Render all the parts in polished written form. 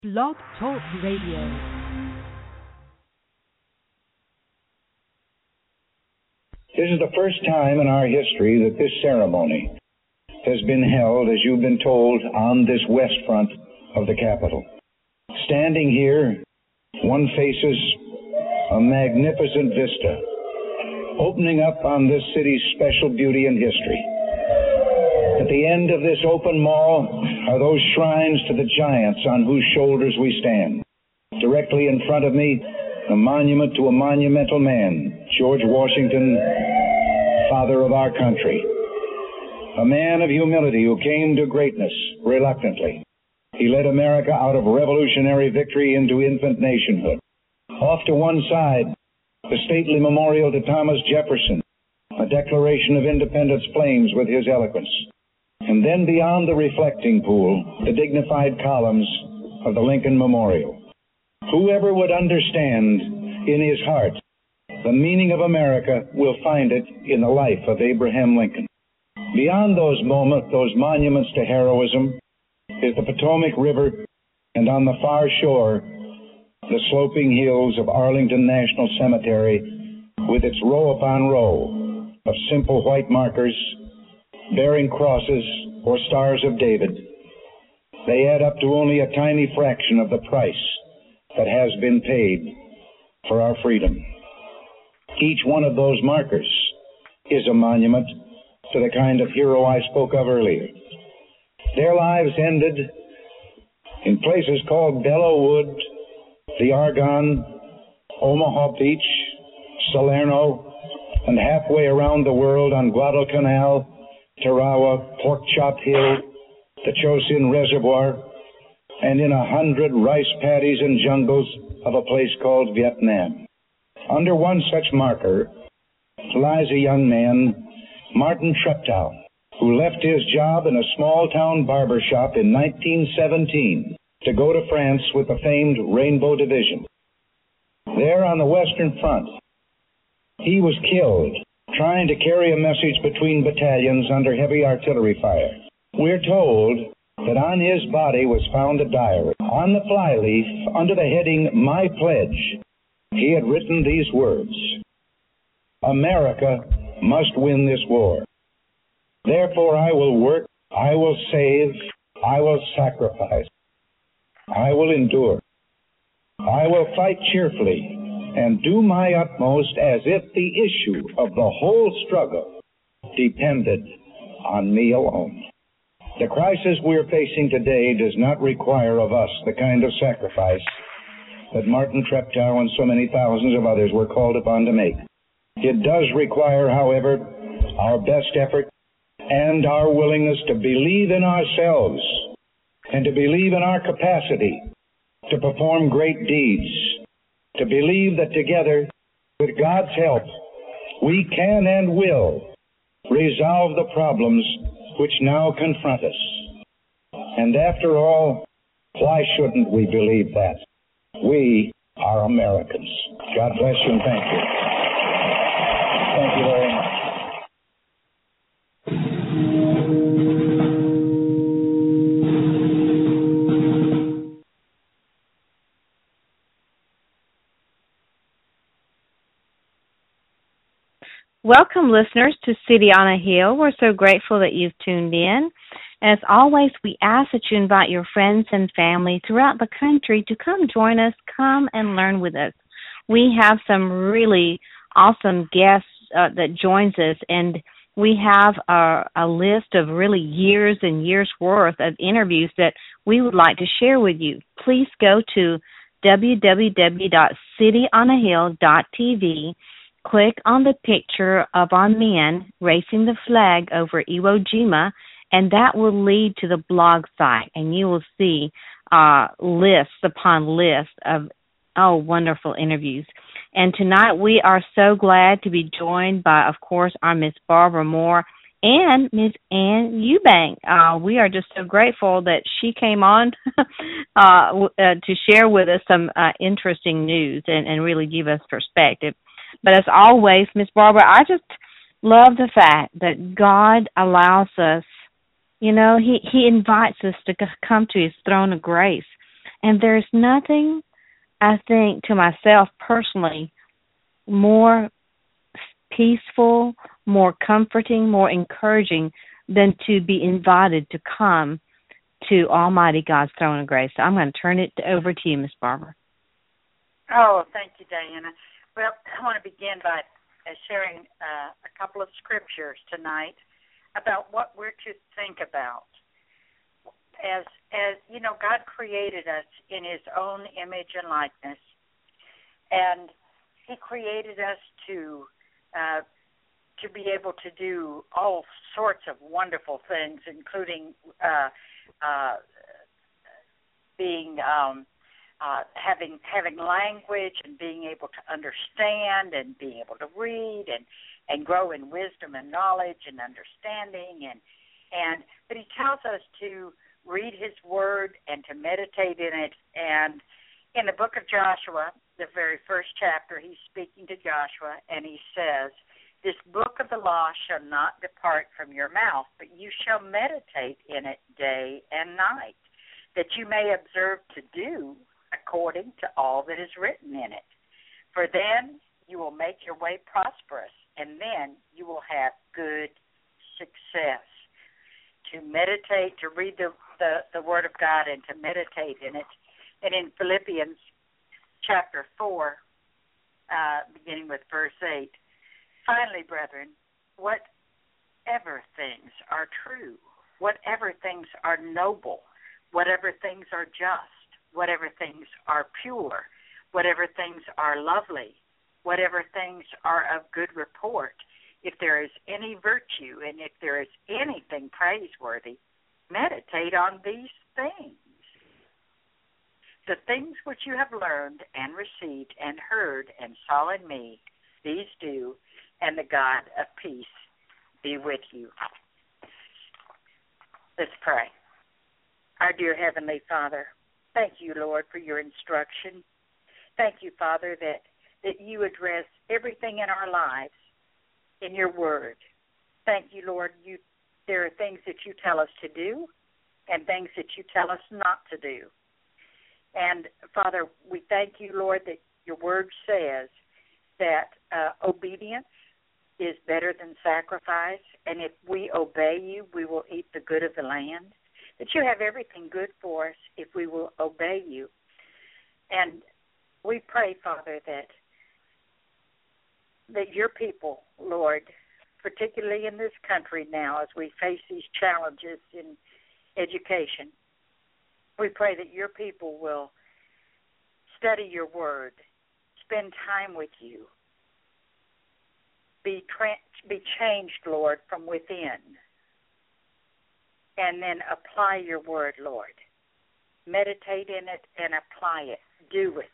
Blog Talk Radio. This is the first time in our history that this ceremony has been held, as you've been told, on this west front of the Capitol. Standing here, one faces a magnificent vista, opening up on this city's special beauty and history. At the end of this open mall are those shrines to the giants on whose shoulders we stand. Directly in front of me, a monument to a monumental man, George Washington, father of our country. A man of humility who came to greatness reluctantly. He led America out of revolutionary victory into infant nationhood. Off to one side, the stately memorial to Thomas Jefferson, a Declaration of Independence flames with his eloquence. And then beyond the reflecting pool, the dignified columns of the Lincoln Memorial. Whoever would understand in his heart the meaning of America will find it in the life of Abraham Lincoln. Beyond those monuments to heroism, is the Potomac River, and on the far shore, the sloping hills of Arlington National Cemetery with its row upon row of simple white markers bearing crosses or stars of David. They add up to only a tiny fraction of the price that has been paid for our freedom. Each one of those markers is a monument to the kind of hero I spoke of earlier. Their lives ended in places called Belleau Wood, the Argonne, Omaha Beach, Salerno, and halfway around the world on Guadalcanal, Tarawa, Pork Chop Hill, the Chosin Reservoir, and in 100 rice paddies and jungles of a place called Vietnam. Under one such marker lies a young man, Martin Treptow, who left his job in a small-town barber shop in 1917 to go to France with the famed Rainbow Division. There on the Western Front, he was killed trying to carry a message between battalions under heavy artillery fire. We're told that on his body was found a diary. On the flyleaf, under the heading, My Pledge, he had written these words: America must win this war. Therefore I will work, I will save, I will sacrifice, I will endure. I will fight cheerfully and do my utmost as if the issue of the whole struggle depended on me alone. The crisis we're facing today does not require of us the kind of sacrifice that Martin Treptow and so many thousands of others were called upon to make. It does require, however, our best effort and our willingness to believe in ourselves and to believe in our capacity to perform great deeds, to believe that together, with God's help, we can and will resolve the problems which now confront us. And after all, why shouldn't we believe that? We are Americans. God bless you and thank you. Thank you very much. Welcome, listeners, to City on a Hill. We're so grateful that you've tuned in. As always, we ask that you invite your friends and family throughout the country to come join us, come and learn with us. We have some really awesome guests that joins us, and we have a list of really years and years worth of interviews that we would like to share with you. Please go to www.cityonahill.tv. Click on the picture of our men racing the flag over Iwo Jima, and that will lead to the blog site, and you will see lists upon lists of, wonderful interviews. And tonight we are so glad to be joined by, of course, our Miss Barbara Moore and Miss Ann Eubank. We are just so grateful that she came on to share with us some interesting news and really give us perspective. But as always, Miss Barbara, I just love the fact that God allows us, He invites us to come to His throne of grace And there's nothing, I think, to myself personally, more peaceful, more comforting, more encouraging than to be invited to come to Almighty God's throne of grace. So I'm going to turn it over to you, Miss Barbara. Oh, thank you, Diana. Well, I want to begin by sharing a couple of scriptures tonight about what we're to think about. As you know, God created us in His own image and likeness, and He created us to be able to do all sorts of wonderful things, including being having language and being able to understand and being able to read and grow in wisdom and knowledge and understanding but He tells us to read His Word and to meditate in it. And in the book of Joshua, the very first chapter, He's speaking to Joshua, and He says, "This book of the law shall not depart from your mouth, but you shall meditate in it day and night, that you may observe to do according to all that is written in it. For then you will make your way prosperous, and then you will have good success." To meditate, to read the Word of God and to meditate in it. And in Philippians chapter 4, beginning with verse 8, "Finally, brethren, whatever things are true, whatever things are noble, whatever things are just, whatever things are pure, whatever things are lovely, whatever things are of good report, if there is any virtue and if there is anything praiseworthy, meditate on these things. The things which you have learned and received and heard and saw in me, these do, and the God of peace be with you." Let's pray. Our dear Heavenly Father, thank you, Lord, for your instruction. Thank you, Father, that you address everything in our lives in your word. Thank you, Lord. There are things that you tell us to do and things that you tell us not to do. And, Father, we thank you, Lord, that your word says that obedience is better than sacrifice, and if we obey you, we will eat the good of the land, that you have everything good for us if we will obey you. And we pray, Father, that your people, Lord, particularly in this country now as we face these challenges in education, we pray that your people will study your word, spend time with you, be changed, Lord, from within, and then apply your word, Lord. Meditate in it and apply it. Do it.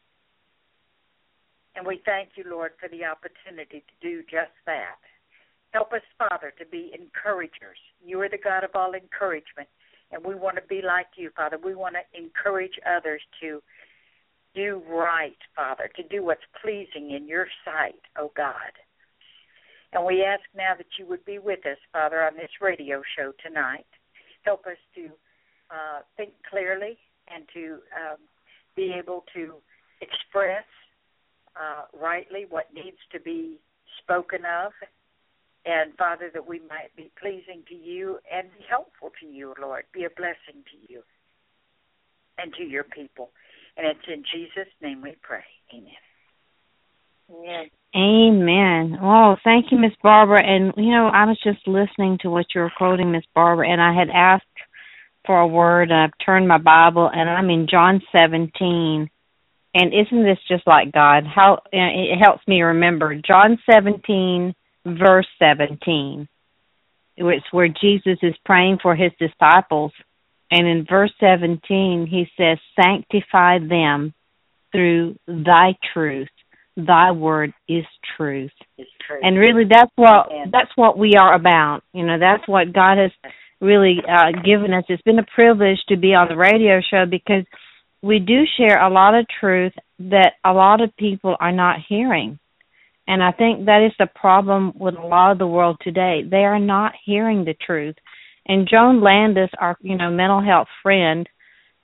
And we thank you, Lord, for the opportunity to do just that. Help us, Father, to be encouragers. You are the God of all encouragement, and we want to be like you, Father. We want to encourage others to do right, Father, to do what's pleasing in your sight, oh God. And we ask now that you would be with us, Father, on this radio show tonight. Help us to think clearly and to be able to express rightly what needs to be spoken of. And, Father, that we might be pleasing to you and be helpful to you, Lord, be a blessing to you and to your people. And it's in Jesus' name we pray. Amen. Amen. Amen. Oh, thank you, Miss Barbara. And, you know, I was just listening to what you were quoting, Miss Barbara, and I had asked for a word, and I've turned my Bible, and I'm in John 17. And isn't this just like God? How it helps me remember John 17, verse 17. It's where Jesus is praying for his disciples. And in verse 17, he says, "Sanctify them through thy truth. Thy word is truth." And really, that's what we are about. You know, that's what God has really given us. It's been a privilege to be on the radio show because we do share a lot of truth that a lot of people are not hearing. And I think that is the problem with a lot of the world today. They are not hearing the truth. And Joan Landis, our mental health friend,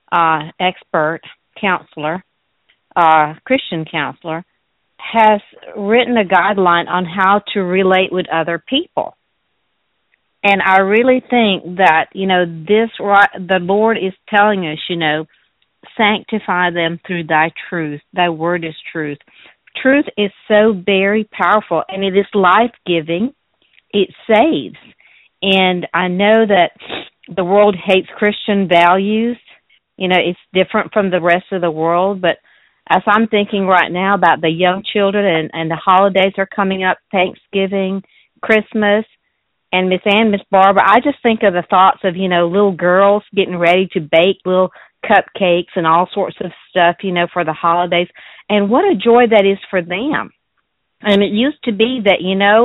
expert counselor, Christian counselor, has written a guideline on how to relate with other people. And I really think that, the Lord is telling us, sanctify them through thy truth. Thy word is truth. Truth is so very powerful, and it is life-giving. It saves. And I know that the world hates Christian values. It's different from the rest of the world, but as I'm thinking right now about the young children and the holidays are coming up, Thanksgiving, Christmas, and Miss Ann, Miss Barbara, I just think of the thoughts of, little girls getting ready to bake little cupcakes and all sorts of stuff, for the holidays. And what a joy that is for them. And it used to be that,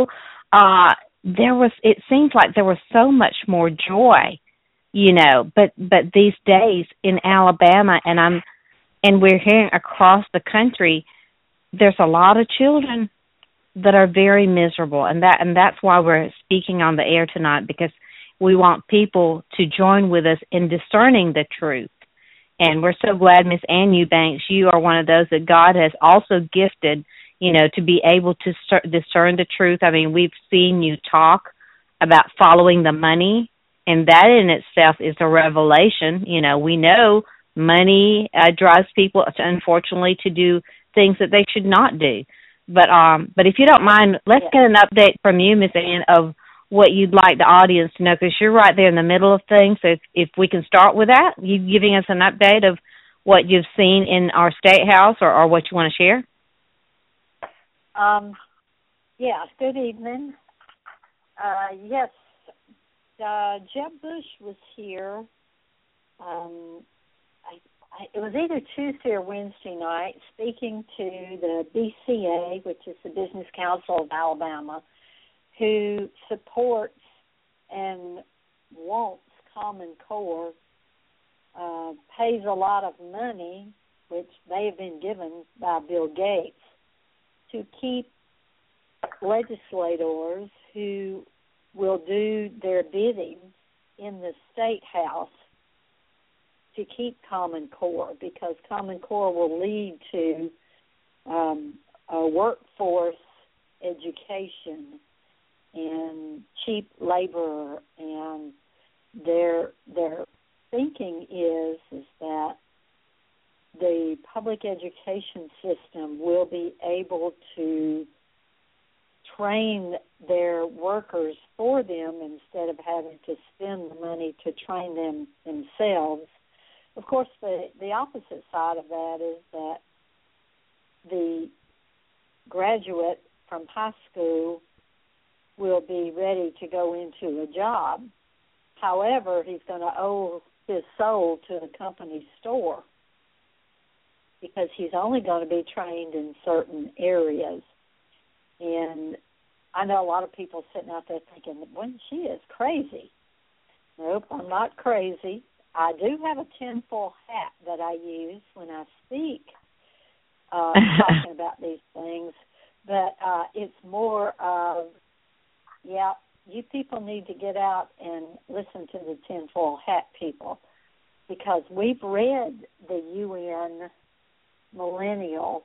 it seems like there was so much more joy, but these days in Alabama, and we're hearing across the country, there's a lot of children that are very miserable, and that's why we're speaking on the air tonight, because we want people to join with us in discerning the truth. And we're so glad, Miss Ann Eubanks, you are one of those that God has also gifted, to be able to discern the truth. I mean, we've seen you talk about following the money, and that in itself is a revelation. We know money drives people, unfortunately, to do things that they should not do. But if you don't mind, let's get an update from you, Miss Ann, of what you'd like the audience to know, because you're right there in the middle of things. So if we can start with that, you giving us an update of what you've seen in our State House or what you want to share? Yeah, good evening. Yes, Jeb Bush was here. It was either Tuesday or Wednesday night, speaking to the BCA, which is the Business Council of Alabama, who supports and wants Common Core, pays a lot of money, which they have been given by Bill Gates, to keep legislators who will do their bidding in the State House to keep Common Core, because Common Core will lead to a workforce education and cheap labor, and their thinking is that the public education system will be able to train their workers for them instead of having to spend the money to train them themselves. Of course, the opposite side of that is that the graduate from high school will be ready to go into a job. However, he's going to owe his soul to the company store because he's only going to be trained in certain areas. And I know a lot of people sitting out there thinking, well, she is crazy. Nope, I'm not crazy. I do have a tinfoil hat that I use when I speak talking about these things, but it's more of, you people need to get out and listen to the tinfoil hat people, because we've read the UN Millennial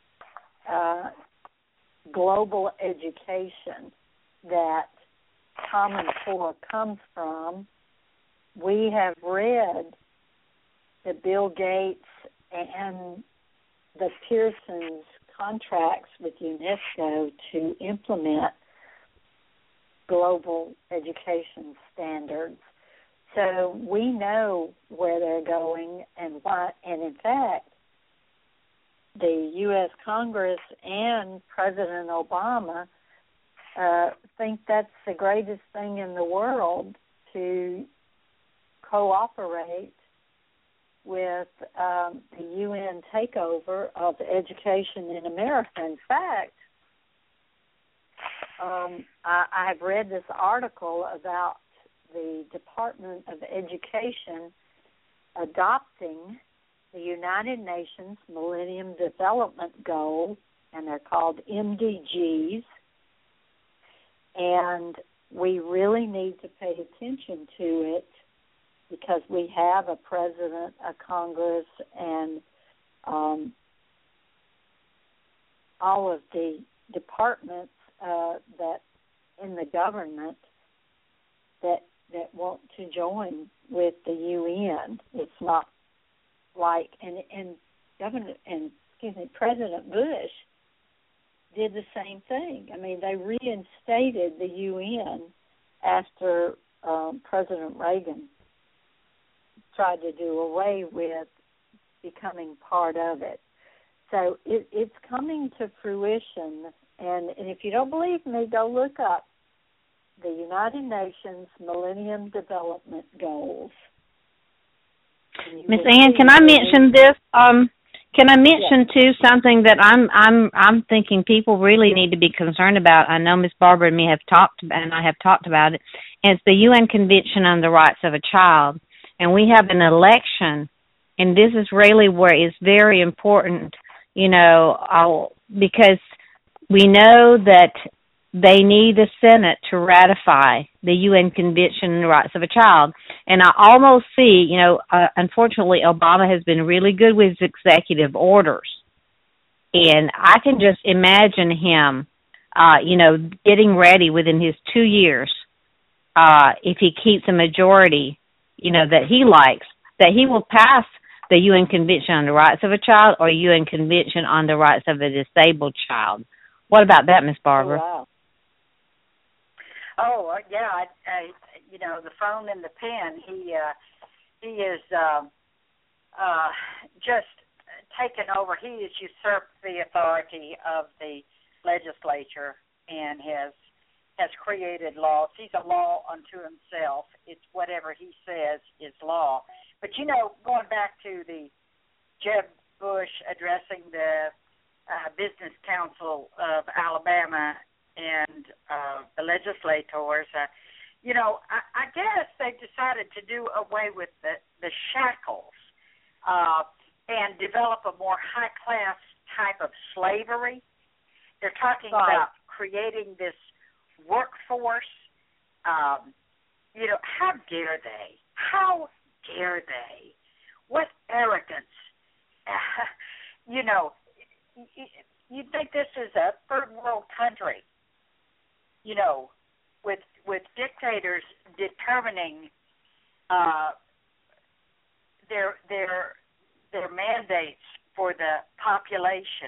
Global Education that Common Core comes from. We have read the Bill Gates and the Pearson's contracts with UNESCO to implement global education standards. So we know where they're going and why. And in fact, the U.S. Congress and President Obama think that's the greatest thing in the world, to cooperate with the UN takeover of education in America. In fact, I have read this article about the Department of Education adopting the United Nations Millennium Development Goals, and they're called MDGs, and we really need to pay attention to it because we have a president, a Congress, and all of the departments that in the government that want to join with the UN. It's not like and President Bush did the same thing. I mean, they reinstated the UN after President Reagan tried to do away with becoming part of it. So it's coming to fruition, and if you don't believe me, go look up the United Nations Millennium Development Goals. Miss Ann, can I mention this? Can I mention too something that I'm thinking people really need to be concerned about? I know Miss Barbara and me have talked, and I have talked about it. And it's the UN Convention on the Rights of a Child, and we have an election, and this is really where it's very important, because we know that they need the Senate to ratify the UN Convention on the Rights of a Child. And I almost see, unfortunately, Obama has been really good with his executive orders. And I can just imagine him, getting ready within his 2 years, if he keeps a majority, that he likes, that he will pass the UN Convention on the Rights of a Child or UN Convention on the Rights of a Disabled Child. What about that, Miss Barbara? Oh, wow. Oh, yeah, the phone and the pen, he is just taken over. He has usurped the authority of the legislature and has created laws. He's a law unto himself. It's whatever he says is law. But, going back to the Jeb Bush addressing the Business Council of Alabama and the legislators, I guess they've decided to do away with the shackles and develop a more high-class type of slavery. They're talking about creating this workforce. How dare they? How dare they? What arrogance. You'd think this is a third world country, with dictators determining their mandates for the population.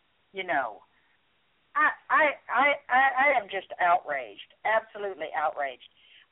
I am just outraged, absolutely outraged.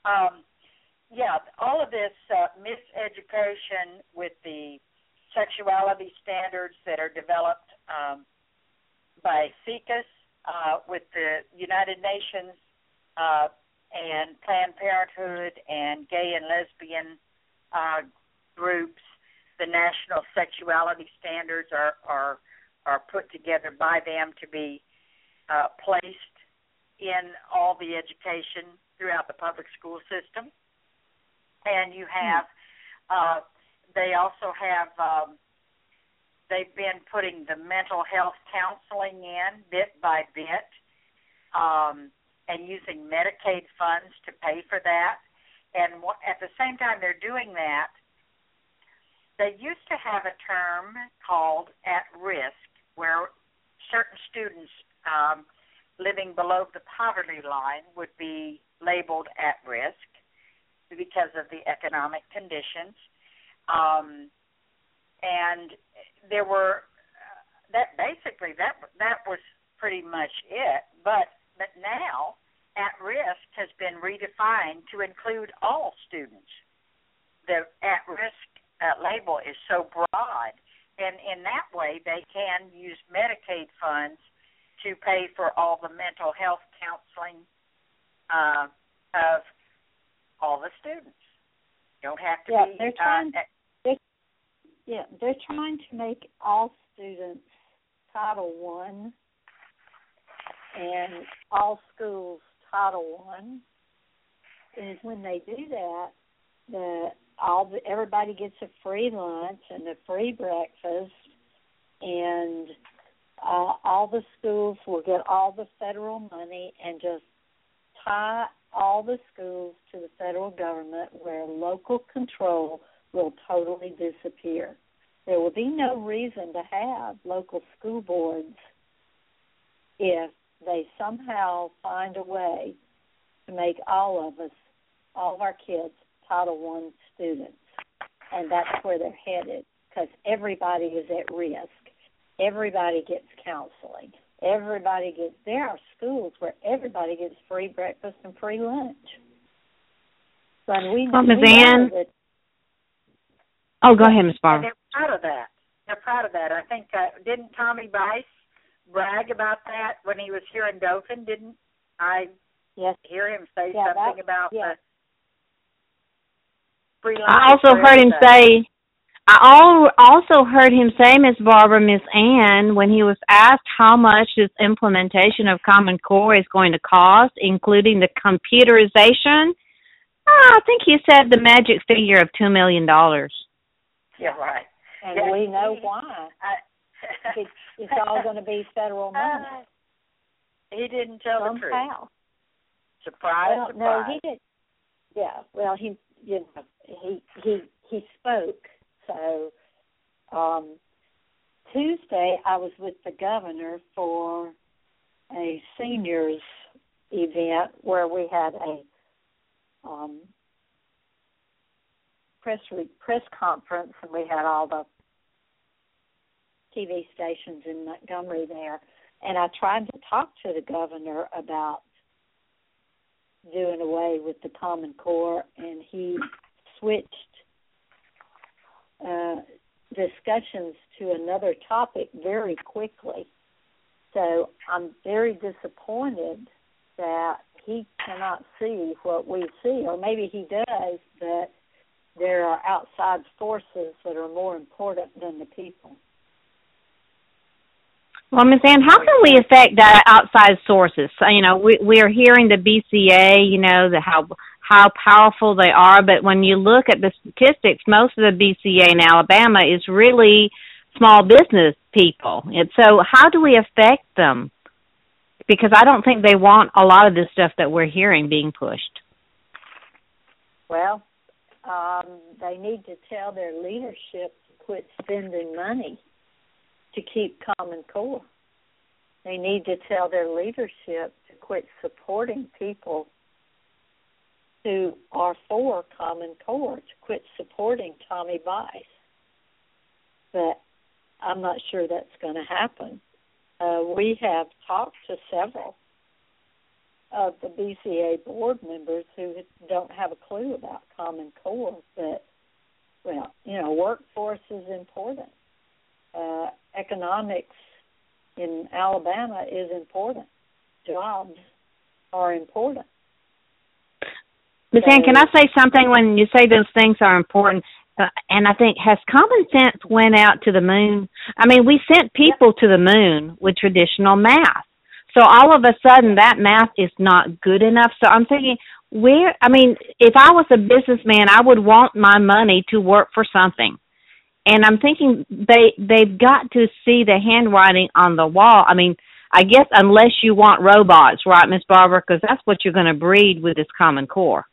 All of this miseducation with the sexuality standards that are developed by CICUS, with the United Nations and Planned Parenthood and gay and lesbian groups. The national sexuality standards are put together by them to be placed in all the education throughout the public school system. And you have, they also have, they've been putting the mental health counseling in bit by bit, and using Medicaid funds to pay for that. And at the same time they're doing that, they used to have a term called at risk, where certain students living below the poverty line would be labeled at risk because of the economic conditions. And there were that was pretty much it. But now, at risk has been redefined to include all students. The at risk label is so broad, and in that way, they can use Medicaid funds to pay for all the mental health counseling of all the students. Don't have to be. They're trying to make all students Title I and all schools Title I. And when they do that, everybody gets a free lunch and a free breakfast, and all the schools will get all the federal money and just tie all the schools to the federal government where local control will totally disappear. There will be no reason to have local school boards if they somehow find a way to make all of our kids Title I students. And that's where they're headed, because everybody is at risk. Everybody gets counseling. There are schools where everybody gets free breakfast and free lunch. So we know that. Oh, go ahead, Ms. Barbara. They're proud of that. I think, didn't Tommy Bice brag about that when he was here in Dothan? Didn't I hear him say something about the free lunch? I also heard him say, Ms. Barbara, Ms. Ann, when he was asked how much this implementation of Common Core is going to cost, including the computerization, I think he said the magic figure of $2 million. Yeah, right. And we know why. It's all going to be federal money. He didn't tell the truth. Surprise. No, he did. Yeah. Well, he spoke. So Tuesday, I was with the governor for a seniors event where we had a press conference, and we had all the TV stations in Montgomery there. And I tried to talk to the governor about doing away with the Common Core, and he switched discussions to another topic very quickly. So I'm very disappointed that he cannot see what we see, or maybe he does, but there are outside forces that are more important than the people. Well, Ms. Ann, how can we affect that outside sources? So, we are hearing the BCA, how powerful they are, but when you look at the statistics, most of the BCA in Alabama is really small business people. And so how do we affect them? Because I don't think they want a lot of this stuff that we're hearing being pushed. Well, they need to tell their leadership to quit spending money to keep Common Core. They need to tell their leadership to quit supporting people who are for Common Core, to quit supporting Tommy Bice. But I'm not sure that's going to happen. We have talked to several of the BCA board members who don't have a clue about Common Core, but, workforce is important. Economics in Alabama is important. Jobs are important. Ms. Ann, can I say something when you say those things are important? And I think, has common sense went out to the moon? I mean, we sent people to the moon with traditional math. So all of a sudden that math is not good enough. So I'm thinking, if I was a businessman, I would want my money to work for something. And I'm thinking they've got to see the handwriting on the wall. I mean, I guess unless you want robots, right, Ms. Barbara? Because that's what you're going to breed with this Common Core.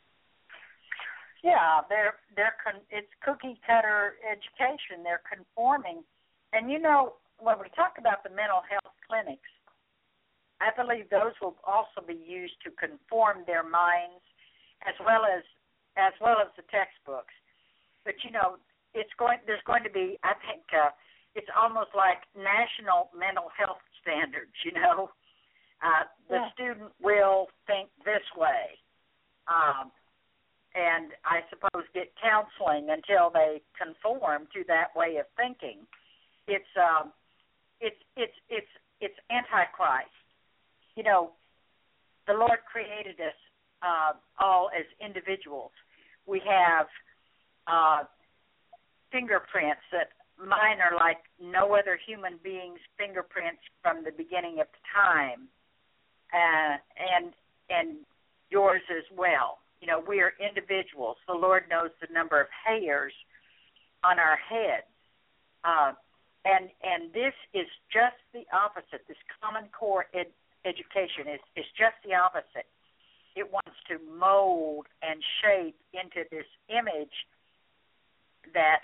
Yeah, it's cookie cutter education. They're conforming, and when we talk about the mental health clinics, I believe those will also be used to conform their minds, as well as the textbooks. But there's going to be, I think, it's almost like national mental health standards. The student will think this way, and I suppose get counseling until they conform to that way of thinking. It's Antichrist. The Lord created us all as individuals. We have fingerprints that mine are like no other human being's fingerprints from the beginning of time, and yours as well. We are individuals. The Lord knows the number of hairs on our heads, and this is just the opposite. This Common Core education is just the opposite. it wants to mold and shape into this image that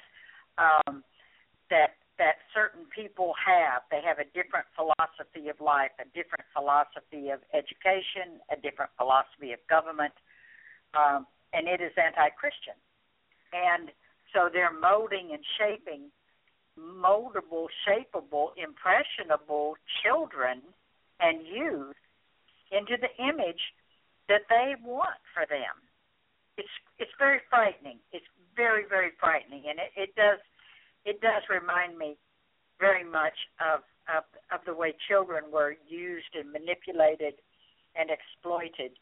that certain people have. They have a different philosophy of life, a different philosophy of education, a different philosophy of government, and it is anti-Christian. And so they're molding and shaping moldable, shapeable, impressionable children and youth into the image that they want for them. It's very frightening. It's very, very frightening, and it does remind me very much of the way children were used and manipulated and exploited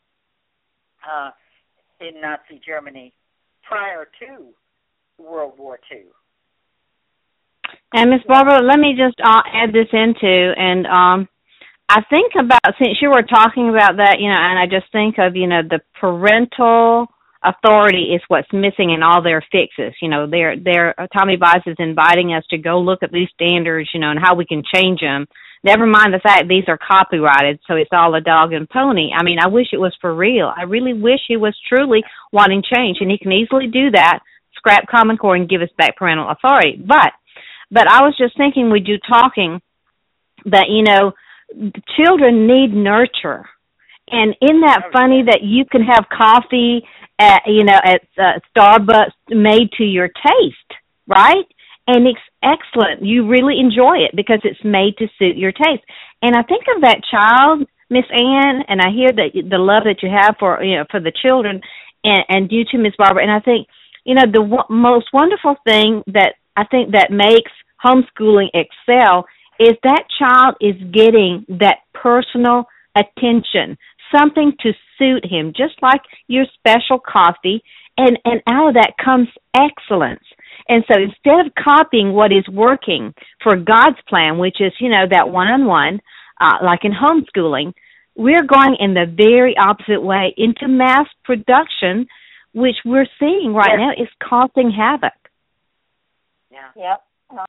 in Nazi Germany prior to World War II. And Miss Barbara, let me just add this into, and I think about, since you were talking about that, and I just think of, the parental authority is what's missing in all their fixes. Tommy Boss is inviting us to go look at these standards, and how we can change them. Never mind the fact these are copyrighted, so it's all a dog and pony. I mean, I wish it was for real. I really wish he was truly wanting change, and he can easily do that, scrap Common Core and give us back parental authority. But I was just thinking with you talking that, children need nurture. And isn't that funny that you can have coffee at Starbucks made to your taste, right? And it's excellent. You really enjoy it because it's made to suit your taste. And I think of that child, Miss Ann, and I hear that the love that you have for the children, and you too, Miss Barbara. And I think, the most wonderful thing that I think that makes homeschooling excel is that child is getting that personal attention, something to suit him, just like your special coffee, and out of that comes excellence. And so instead of copying what is working for God's plan, which is, that one-on-one, like in homeschooling, we're going in the very opposite way into mass production, which we're seeing right now is causing havoc. Yeah. Yep.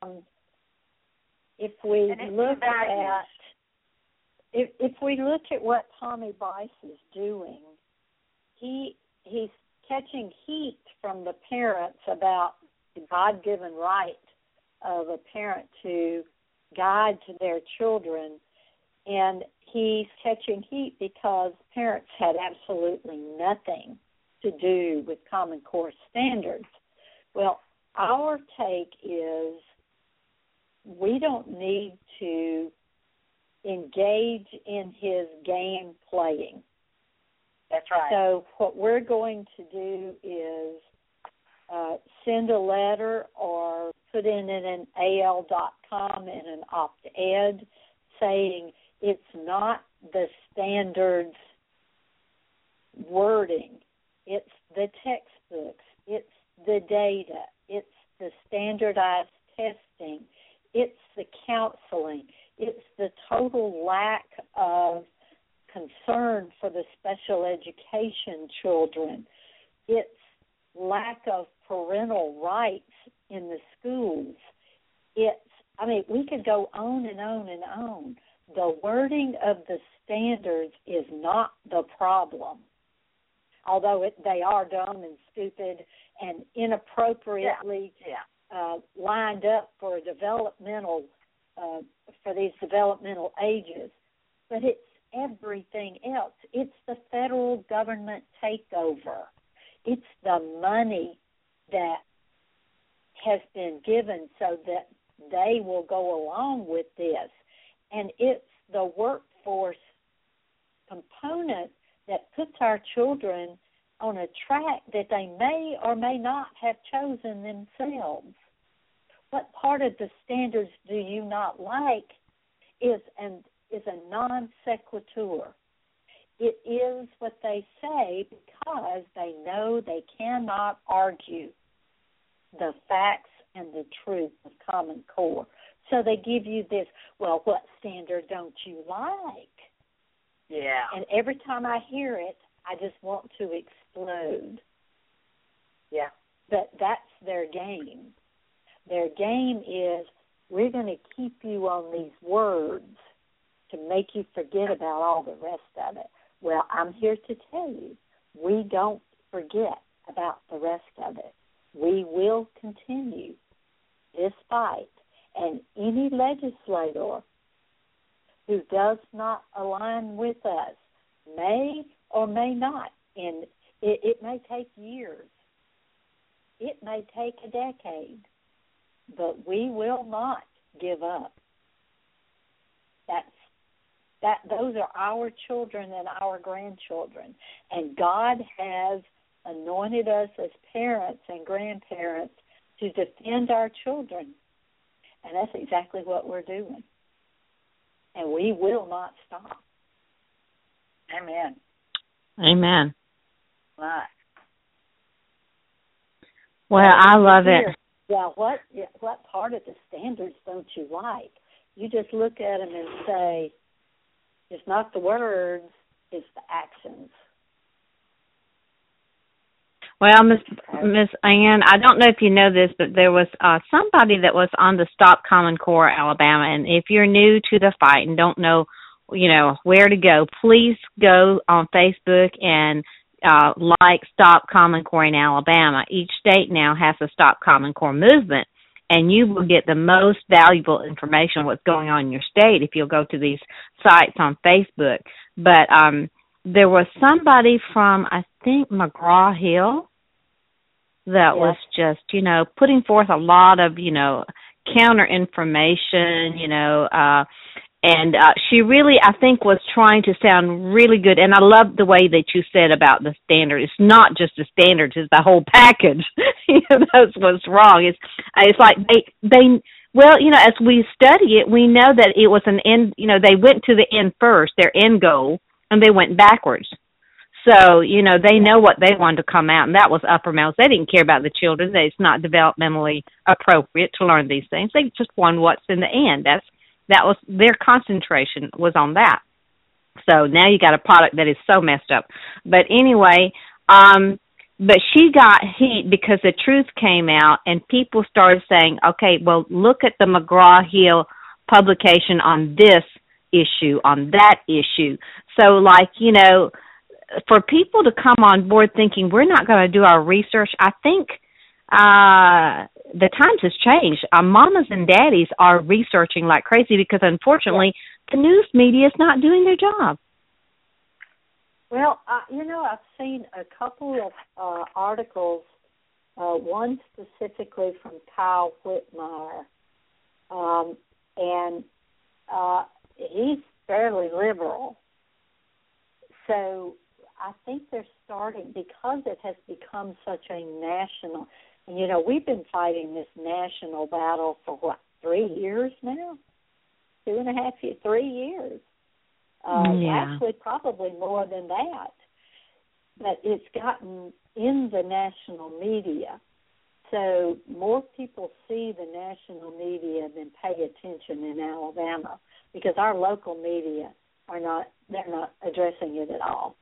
If we look at what Tommy Bice is doing, he's catching heat from the parents about the God-given right of a parent to guide to their children, and he's catching heat because parents had absolutely nothing to do with Common Core standards. Well, our take is we don't need to engage in his game playing. That's right. So what we're going to do is send a letter or put in an AL.com in an op-ed saying it's not the standards wording, it's the textbooks, it's the data, it's the standardized testing, it's the counseling, it's the total lack of concern for the special education children, it's lack of parental rights in the schools. We could go on and on and on. The wording of the standards is not the problem, although they are dumb and stupid and inappropriately lined up for these developmental ages. But it's everything else. It's the federal government takeover. It's the money that has been given so that they will go along with this. And it's the workforce component that puts our children on a track that they may or may not have chosen themselves. What part of the standards do you not like is a non sequitur. It is what they say because they know they cannot argue the facts and the truth of Common Core. So they give you this, well, what standard don't you like? Yeah. And every time I hear it, I just want to explode. Yeah. But that's their game. Their game is, we're going to keep you on these words to make you forget about all the rest of it. Well, I'm here to tell you, we don't forget about the rest of it. We will continue this fight, and any legislator who does not align with us may or may not, and it may take years. It may take a decade, but we will not give up. Those are our children and our grandchildren, and God has anointed us as parents and grandparents to defend our children, and that's exactly what we're doing. And we will not stop. Amen. Amen. Right. Well, I love it. Yeah, what part of the standards don't you like? You just look at them and say, it's not the words, it's the actions. Well, Miss Ann, I don't know if you know this, but there was somebody that was on the Stop Common Core Alabama, and if you're new to the fight and don't know, where to go, please go on Facebook and like Stop Common Core in Alabama. Each state now has a Stop Common Core movement, and you will get the most valuable information on what's going on in your state if you'll go to these sites on Facebook. But there was somebody from, I think, McGraw-Hill that was just, putting forth a lot of, counter information, and she really, I think, was trying to sound really good. And I love the way that you said about the standard. It's not just the standards; it's the whole package. That's what's wrong. It's like they well, as we study it, we know that it was an end. They went to the end first, their end goal, and they went backwards. So, they know what they wanted to come out, and that was upper males. They didn't care about the children. It's not developmentally appropriate to learn these things. They just wanted what's in the end. That was their concentration was on that. So now you got a product that is so messed up. But anyway, but she got heat because the truth came out, and people started saying, okay, well, look at the McGraw-Hill publication on this issue, on that issue. So, for people to come on board thinking we're not going to do our research, I think the times has changed. Our mamas and daddies are researching like crazy because, unfortunately, the news media is not doing their job. Well, I've seen a couple of articles, one specifically from Kyle Whitmire, and he's fairly liberal. So I think they're starting, because it has become such a national, and we've been fighting this national battle for 3 years now? 2.5 years, 3 years. Actually, probably more than that. But it's gotten in the national media. So more people see the national media than pay attention in Alabama, because our local media they're not addressing it at all.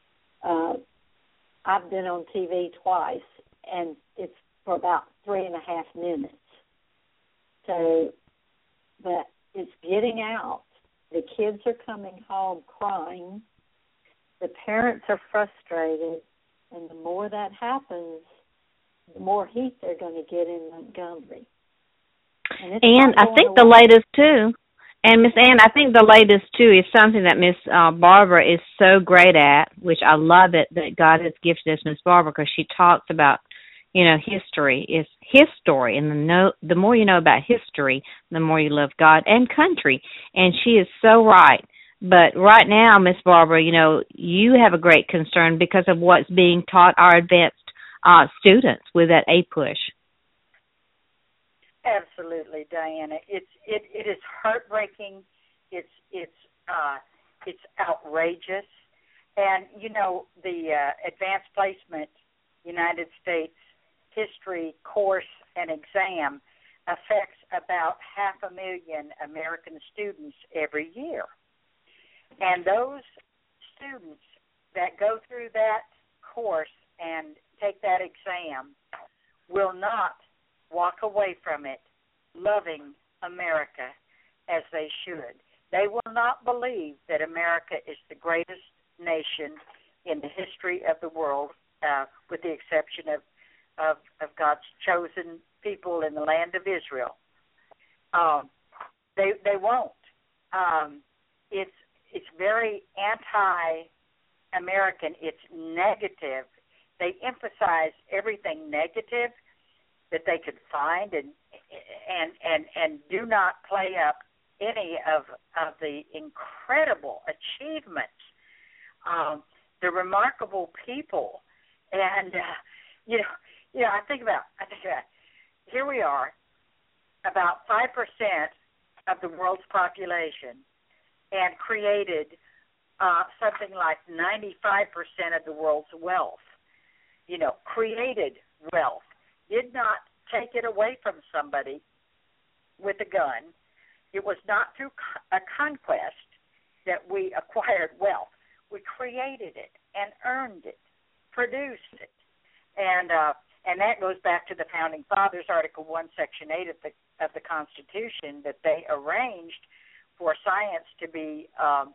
I've been on TV twice, and it's for about 3.5 minutes. So, but it's getting out. The kids are coming home crying. The parents are frustrated, and the more that happens, the more heat they're going to get in Montgomery. And I think the latest, too, and Miss Ann, I think the latest, too, is something that Miss Barbara is so great at, which I love it that God has gifted us, Miss Barbara, because she talks about, history is his story. And the more you know about history, the more you love God and country. And she is so right. But right now, Miss Barbara, you have a great concern because of what's being taught our advanced students with that APUSH. Absolutely, Diana. It is heartbreaking. It's outrageous, and the Advanced Placement United States History course and exam affects about 500,000 American students every year, and those students that go through that course and take that exam will not walk away from it loving America as they should. They will not believe that America is the greatest nation in the history of the world, with the exception of God's chosen people in the land of Israel. They won't. It's very anti-American. It's negative. They emphasize everything negative that they could find, and do not play up any of the incredible achievements, the remarkable people, and I think about here we are, about 5% of the world's population, and created something like 95% of the world's wealth. Created wealth. Did not take it away from somebody with a gun. It was not through a conquest that we acquired wealth. We created it and earned it, produced it, and that goes back to the Founding Fathers, Article 1, Section 8 of the Constitution, that they arranged for science to be,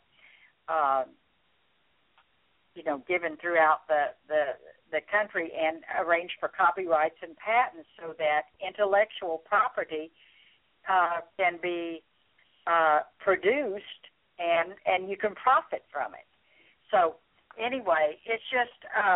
given throughout the country, and arranged for copyrights and patents so that intellectual property can be produced and you can profit from it. So anyway, it's just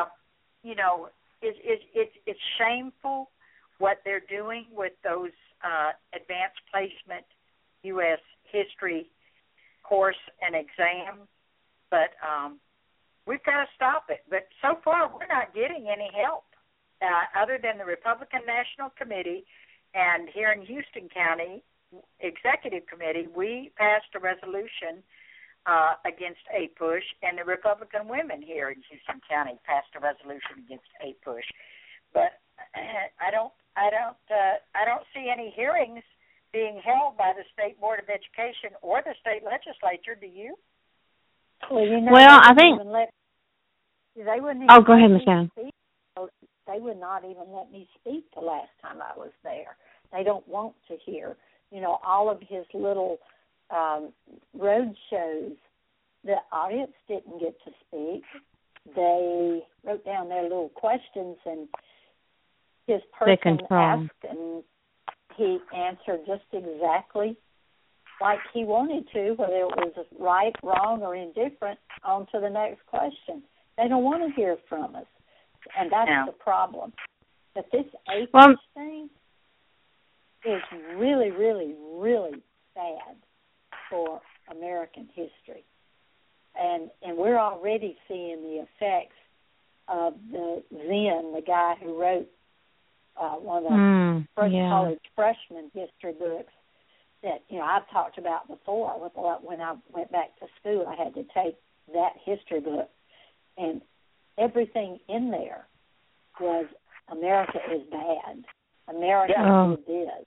it's shameful what they're doing with those advanced placement U.S. history course and exam, but we've got to stop it. But so far, we're not getting any help other than the Republican National Committee, and here in Houston County Executive Committee, we passed a resolution against APUSH, and the Republican women here in Houston County passed a resolution against APUSH. But I don't see any hearings being held by the State Board of Education or the state legislature. Do you? Well, I think they wouldn't. Oh, go ahead, Ms. Ann. They would not even let me speak the last time I was there. They don't want to hear. All of his little road shows, the audience didn't get to speak. They wrote down their little questions, and his person asked, and he answered just exactly like he wanted to, whether it was right, wrong, or indifferent, on to the next question. They don't want to hear from us, and that's the problem. But this APUSH thing is really, really, really bad for American history. And we're already seeing the effects of the guy who wrote one of the first college freshman history books that, I've talked about before. When I went back to school, I had to take that history book, and everything in there was America is bad. America is this.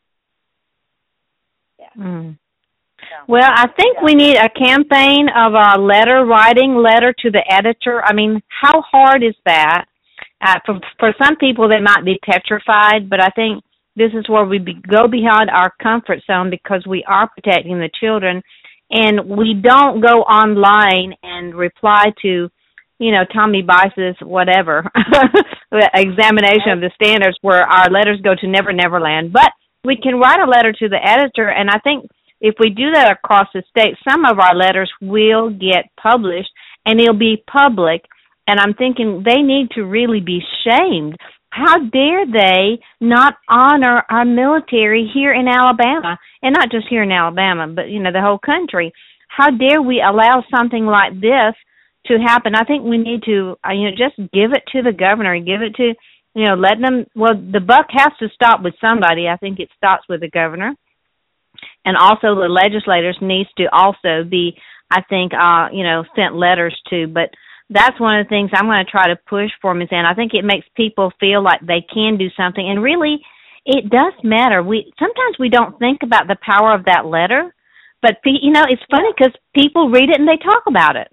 Yeah. Well, I think we need a campaign of a letter to the editor. I mean, how hard is that? For some people, they might be petrified, but I think this is where we go beyond our comfort zone because we are protecting the children, and we don't go online and reply to, Tommy Bice's whatever, examination of the standards where our letters go to Never Neverland. But we can write a letter to the editor, and I think if we do that across the state, some of our letters will get published, and it'll be public. And I'm thinking they need to really be shamed. How dare they not honor our military here in Alabama, and not just here in Alabama, but, the whole country? How dare we allow something like this to happen? I think we need to, just give it to the governor, give it to, let them, the buck has to stop with somebody. I think it stops with the governor. And also the legislators needs to also be, I think, sent letters to. But that's one of the things I'm going to try to push for, Ms. Ann. I think it makes people feel like they can do something. And really, it does matter. Sometimes we don't think about the power of that letter. But, it's funny because people read it and they talk about it.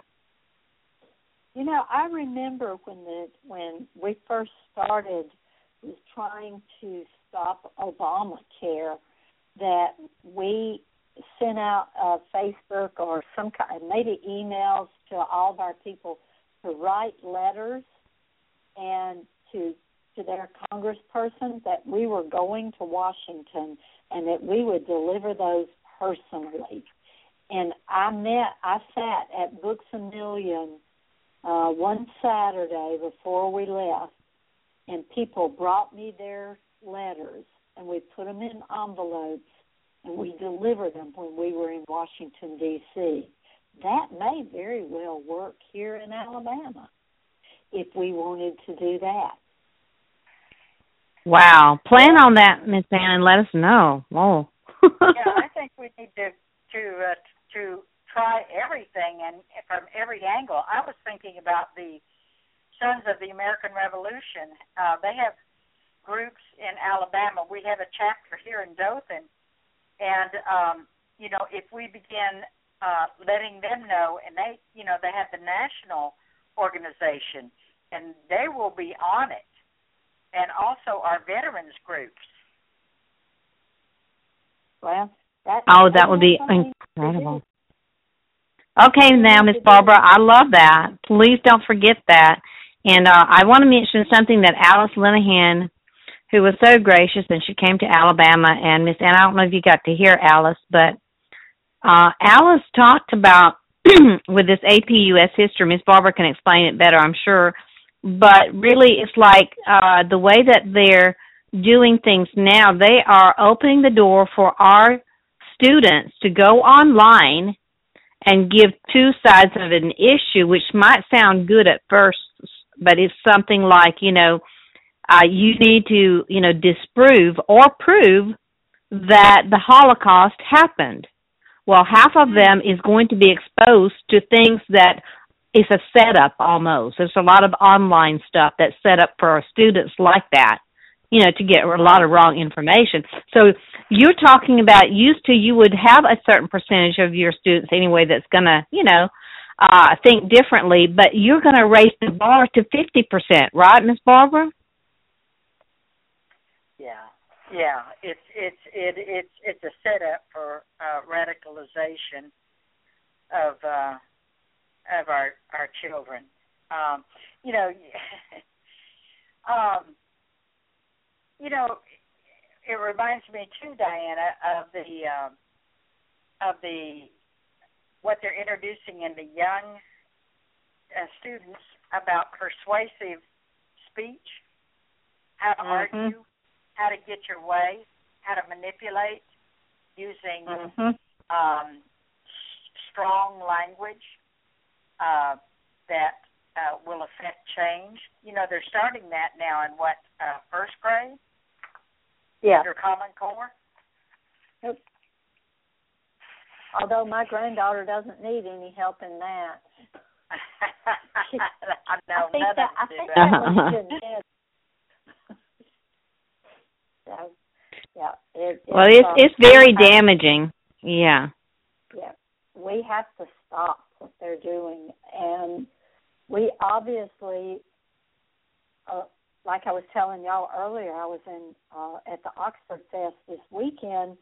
I remember when we first started was trying to stop Obamacare, that we sent out Facebook or some kind, maybe emails to all of our people to write letters and to their congressperson that we were going to Washington and that we would deliver those personally. And I sat at Books A Million one Saturday before we left, and people brought me their letters, and we put them in envelopes, and we delivered them when we were in Washington, D.C. That may very well work here in Alabama if we wanted to do that. Wow. Plan on that, Miss Ann, and let us know. Whoa. Yeah, I think we need to try everything and from every angle. I was thinking about the Sons of the American Revolution. They have groups in Alabama. We have a chapter here in Dothan. And, if we begin letting them know, and they have the national organization, and they will be on it, and also our veterans groups. Well, that would be incredible. Okay, now, Miss Barbara, I love that. Please don't forget that. And I want to mention something that Alice Linehan, who was so gracious, and she came to Alabama, and Miss Ann, I don't know if you got to hear Alice, but Alice talked about, with this AP US history, Miss Barbara can explain it better, I'm sure, but really it's like the way that they're doing things now, they are opening the door for our students to go online and give two sides of an issue, which might sound good at first, but it's something like, you need to, disprove or prove that the Holocaust happened. Well, half of them is going to be exposed to things that is a setup almost. There's a lot of online stuff that's set up for our students like that, to get a lot of wrong information. So you're talking about you would have a certain percentage of your students anyway that's going to, think differently, but you're going to raise the bar to 50%, right, Miss Barbara? Yeah. It's a setup for radicalization of our children. It reminds me too, Diana, of the what they're introducing in the young students about persuasive speech, how to argue, how to get your way, how to manipulate using strong language that will affect change. They're starting that now in first grade? Yeah. Your Common Core? Yep. Although my granddaughter doesn't need any help in that. I think that was good. So, yeah. It's very damaging. Yeah. Yeah. We have to stop what they're doing. And we obviously, like I was telling y'all earlier, I was at the Oxford Fest this weekend.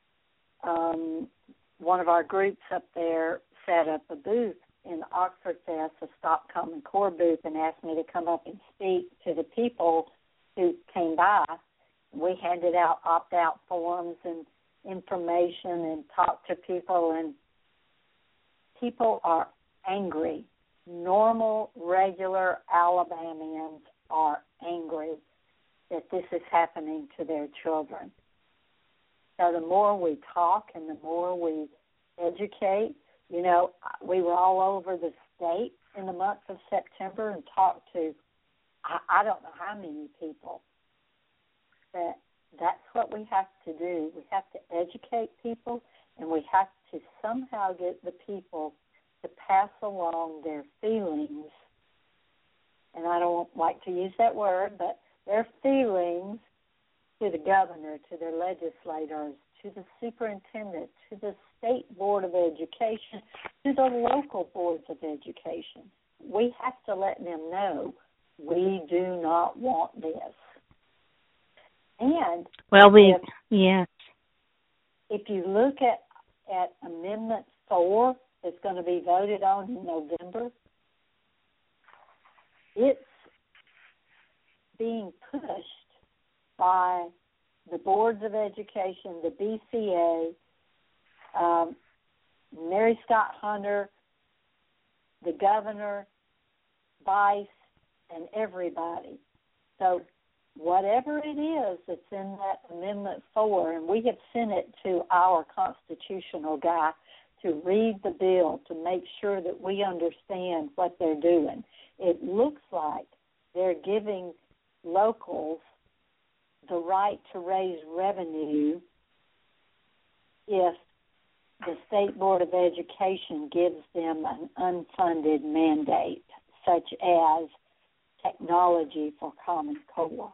One of our groups up there set up a booth in the Oxford Fest, a Stop Common Core booth, and asked me to come up and speak to the people who came by. We handed out opt-out forms and information and talked to people, and people are angry. Normal, regular Alabamians are angry that this is happening to their children. So the more we talk and the more we educate, we were all over the state in the month of September and talked to, I don't know how many people. That's what we have to do. We have to educate people, and we have to somehow get the people to pass along their feelings, and I don't like to use that word, but their feelings to the governor, to their legislators, to the superintendent, to the state board of education, to the local boards of education. We have to let them know we do not want this. And if you look at Amendment 4 that's going to be voted on in November, it's being pushed by the boards of education, the BCA, Mary Scott Hunter, the governor, Vice, and everybody. So whatever it is that's in that Amendment 4, and we have sent it to our constitutional guy to read the bill to make sure that we understand what they're doing. It looks like they're giving locals the right to raise revenue if the State Board of Education gives them an unfunded mandate, such as technology for Common Core.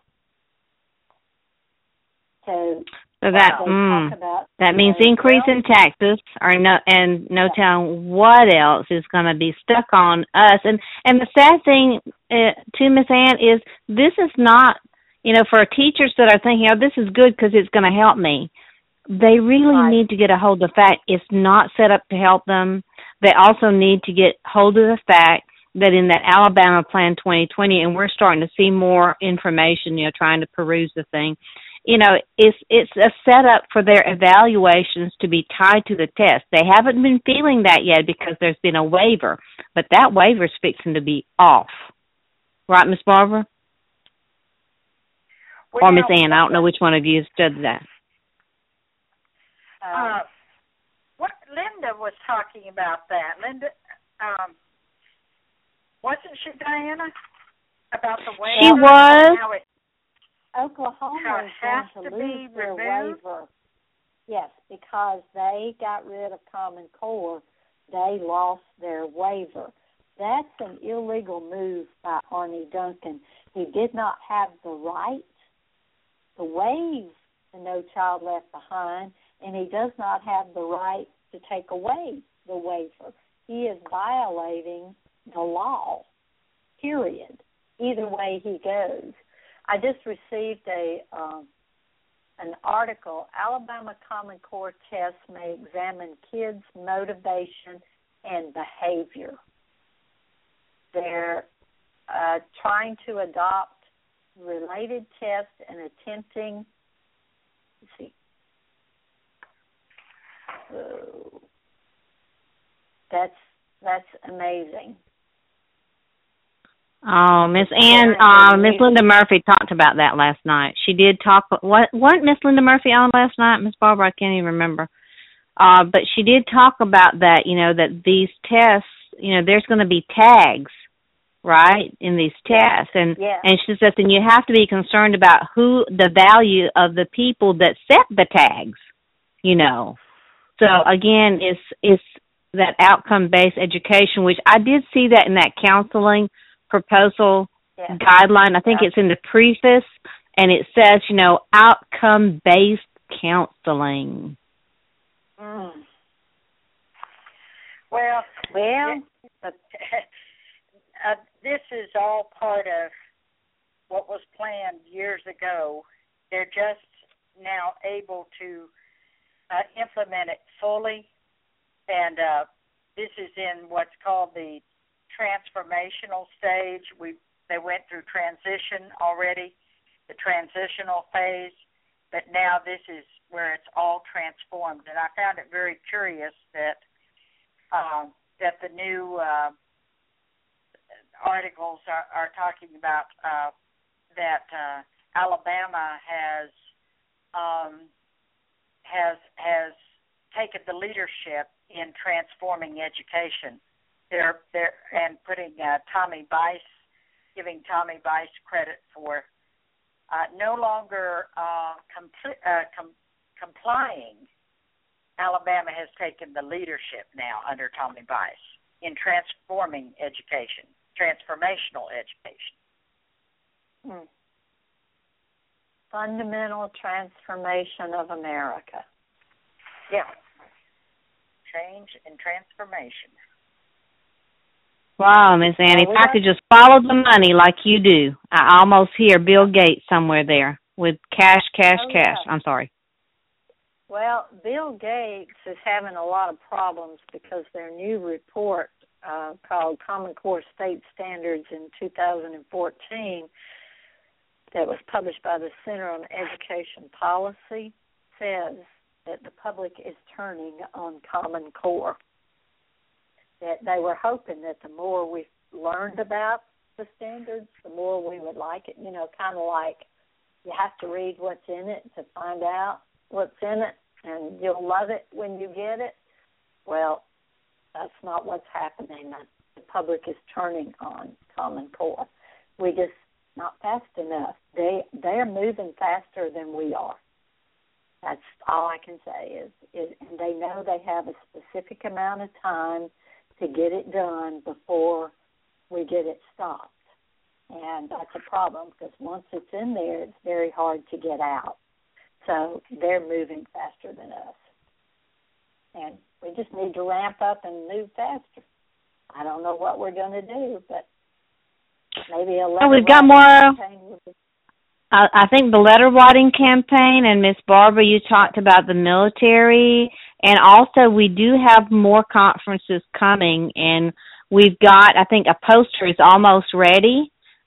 So that means increase in taxes, or no telling what else is going to be stuck on us. And the sad thing too, Miss Ann, is this is not, for teachers that are thinking, oh, this is good because it's going to help me. They really need to get a hold of the fact it's not set up to help them. They also need to get hold of the fact that in that Alabama Plan 2020, and we're starting to see more information, trying to peruse the thing, it's a setup for their evaluations to be tied to the test. They haven't been feeling that yet because there's been a waiver, but that waiver is fixing to be off. Right, Miss Barbara? Or Miss Ann, I don't know which one of you stood that. What Linda was talking about that. Linda, wasn't she, Diana, about the waiver? She was. Oklahoma is going to lose their waiver. Yes, because they got rid of Common Core, they lost their waiver. That's an illegal move by Arne Duncan. He did not have the right to waive the No Child Left Behind, and he does not have the right to take away the waiver. He is violating the law, period, either way he goes. I just received an article, Alabama Common Core tests may examine kids' motivation and behavior. They're trying to adopt related tests and attempting, let's see, that's amazing. Oh, Miss Ann, Miss Linda Murphy talked about that last night. She did talk. Wasn't Miss Linda Murphy on last night, Miss Barbara? I can't even remember. But she did talk about that. That these tests, there's going to be tags, right, in these tests, and she says, and you have to be concerned about the value of the people that set the tags. So again, it's that outcome-based education, which I did see that in that counseling proposal guideline. I think it's in the preface, and it says, outcome-based counseling. Well, this is all part of what was planned years ago. They're just now able to implement it fully, and this is in what's called the transformational stage. They went through transition already, the transitional phase, but now this is where it's all transformed. And I found it very curious that the new articles are talking about that Alabama has taken the leadership in transforming education. They're and putting giving Tommy Bice credit for no longer complying. Alabama has taken the leadership now under Tommy Bice in transforming education, transformational education. Fundamental transformation of America. Yeah. Change and transformation. Wow, Miss Annie, if I could just follow the money like you do. I almost hear Bill Gates somewhere there with cash. I'm sorry. Well, Bill Gates is having a lot of problems because their new report called Common Core State Standards in 2014 that was published by the Center on Education Policy says that the public is turning on Common Core. That they were hoping that the more we learned about the standards, the more we would like it. You know, kind of like you have to read what's in it to find out what's in it, and you'll love it when you get it. Well, that's not what's happening. The public is turning on Common Core. We just not fast enough. They're moving faster than we are. That's all I can say is and they know they have a specific amount of time to get it done before we get it stopped. And that's a problem because once it's in there, it's very hard to get out. So they're moving faster than us. And we just need to ramp up and move faster. I don't know what we're going to do, but maybe a letter we've got more. campaign will be. I think the letter writing campaign, and Miss Barbara, you talked about the military, and also we do have more conferences coming, and we've got, I think, a poster is almost ready.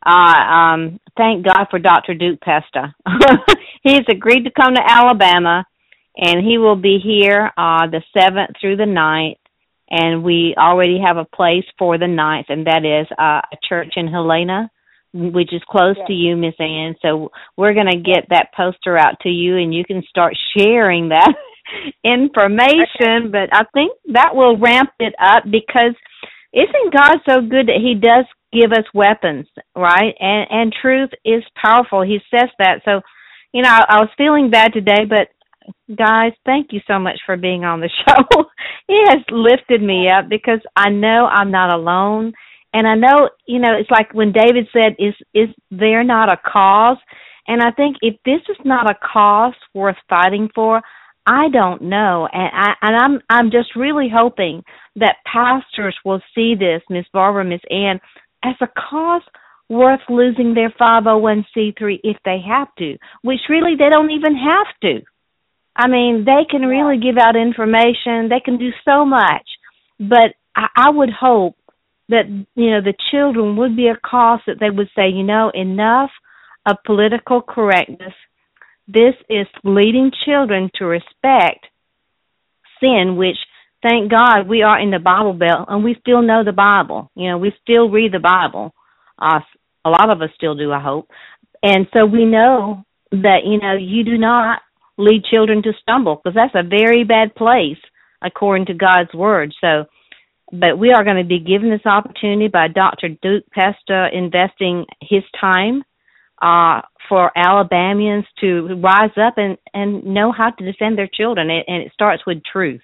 Thank God for Dr. Duke Pesta. He's agreed to come to Alabama, and he will be here the 7th through the 9th, and we already have a place for the 9th, and that is a church in Helena, which is close to you, Miss Ann. So we're going to get that poster out to you, and you can start sharing that information. But I think that will ramp it up because isn't God so good that he does give us weapons, right? And truth is powerful. He says that. So, you know, I was feeling bad today, but guys, thank you so much for being on the show. It has lifted me up because I know I'm not alone. And I know, you know, it's like when David said, is there not a cause? And I think if this is not a cause worth fighting for, I don't know. And I'm just really hoping that pastors will see this, Miss Barbara, Miss Ann, as a cause worth losing their 501c3 if they have to, which really they don't even have to. I mean, they can really give out information. They can do so much. But I would hope that, you know, the children would be a cause that they would say, you know, enough of political correctness. This is leading children to respect sin, which, thank God, we are in the Bible Belt, and we still know the Bible. You know, we still read the Bible. A lot of us still do, I hope. And so we know that, you know, you do not lead children to stumble, because that's a very bad place, according to God's Word. So, but we are going to be given this opportunity by Dr. Duke Pesta investing his time for Alabamians to rise up and know how to defend their children, and it starts with truth.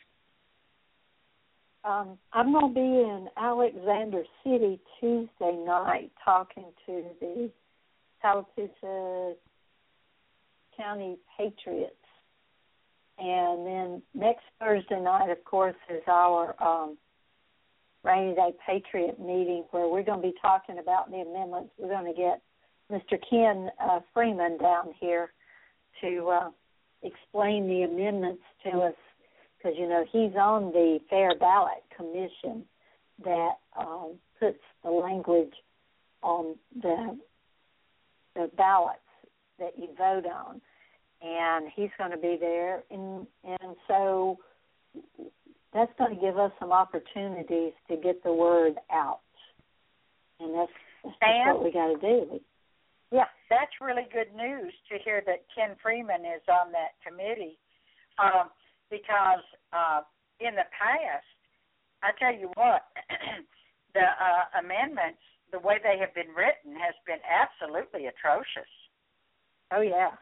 I'm going to be in Alexander City Tuesday night talking to the Tallapoosa County Patriots. And then next Thursday night, of course, is our Rainy Day Patriot meeting where we're going to be talking about the amendments. We're going to get Mr. Ken Freeman down here to explain the amendments to us because, you know, he's on the Fair Ballot Commission that puts the language on the ballots that you vote on. And he's going to be there. And so that's going to give us some opportunities to get the word out. And that's what we got to do. Yeah, that's really good news to hear that Ken Freeman is on that committee because in the past, I tell you what, the amendments, the way they have been written has been absolutely atrocious. Oh, yeah.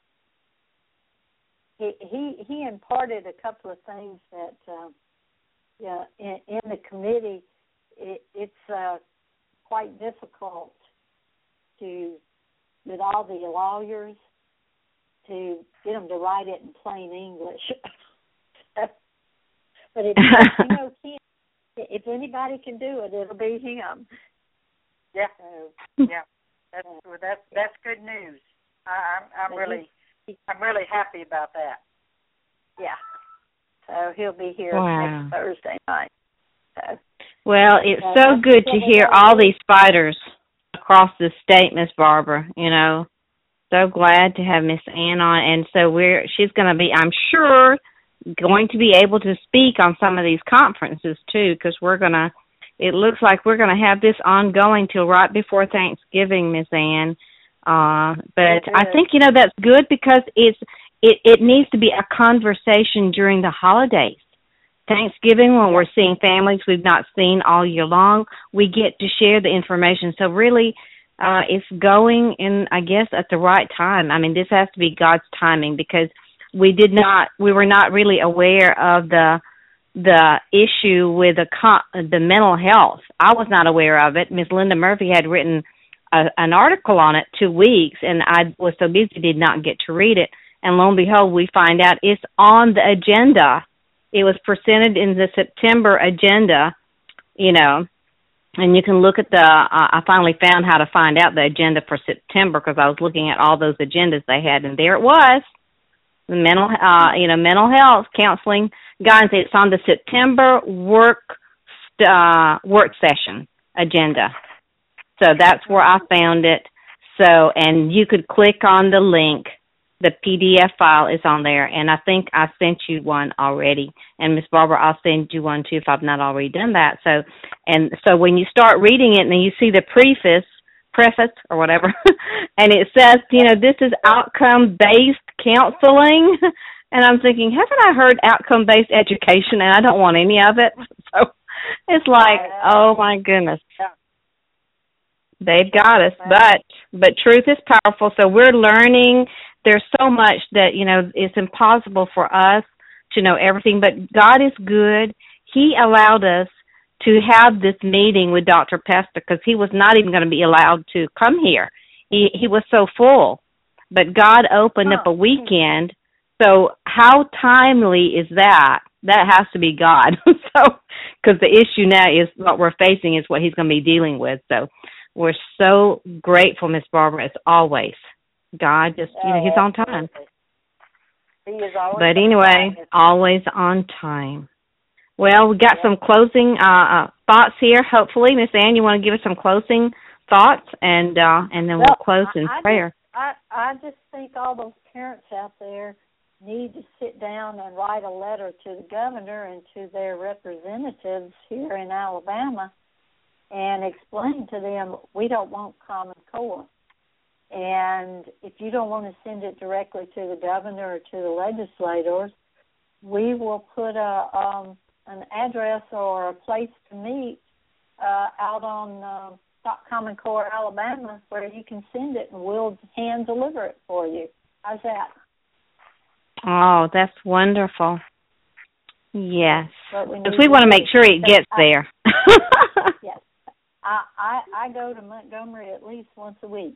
He imparted a couple of things that in the committee it's quite difficult with all the lawyers to get them to write it in plain English. But if anybody can do it, it'll be him. Yeah, yeah, that's good news. I'm really happy about that. Yeah. So he'll be here Wow. next Thursday night. So Well, it's so good to hear all these fighters across the state, Miss Barbara. You know, so glad to have Miss Ann on, and so she's going to be, I'm sure, going to be able to speak on some of these conferences too, because it looks like we're going to have this ongoing till right before Thanksgiving, Miss Ann. But I think, you know, that's good because it needs to be a conversation during the holidays. Thanksgiving, when we're seeing families we've not seen all year long, we get to share the information. So really, it's going in, I guess, at the right time. I mean, this has to be God's timing because we were not really aware of the issue with the mental health. I was not aware of it. Ms. Linda Murphy had written an article on it 2 weeks, and I was so busy did not get to read it. And lo and behold, we find out it's on the agenda. It was presented in the September agenda, you know, and you can look at I finally found how to find out the agenda for September because I was looking at all those agendas they had, and there it was, the mental health counseling guidance. It's on the September work session agenda. So that's where I found it. So, and you could click on the link. The PDF file is on there, and I think I sent you one already. And Miss Barbara, I'll send you one too if I've not already done that. So when you start reading it, and then you see the preface or whatever, and it says, you know, this is outcome-based counseling, and I'm thinking, haven't I heard outcome-based education? And I don't want any of it. So it's like, oh my goodness. They've got us, but truth is powerful. So we're learning. There's so much that, you know, it's impossible for us to know everything, but God is good. He allowed us to have this meeting with Dr. Pesta because he was not even going to be allowed to come here. He was so full, but God opened up a weekend. So how timely is that? That has to be God. So, because the issue now is what we're facing is what he's going to be dealing with. So we're so grateful, Miss Barbara, as always. God just, you know, he's on time. He is always but anyway, always on time. Well, we got some closing thoughts here. Hopefully, Miss Ann, you want to give us some closing thoughts, and then we'll close in prayer. I just think all those parents out there need to sit down and write a letter to the governor and to their representatives here in Alabama and explain to them we don't want Common Core. And if you don't want to send it directly to the governor or to the legislators, we will put an address or a place to meet out on Common Core, Alabama, where you can send it, and we'll hand deliver it for you. How's that? Oh, that's wonderful. Yes. Because we want to make sure it gets there. Yes. I go to Montgomery at least once a week.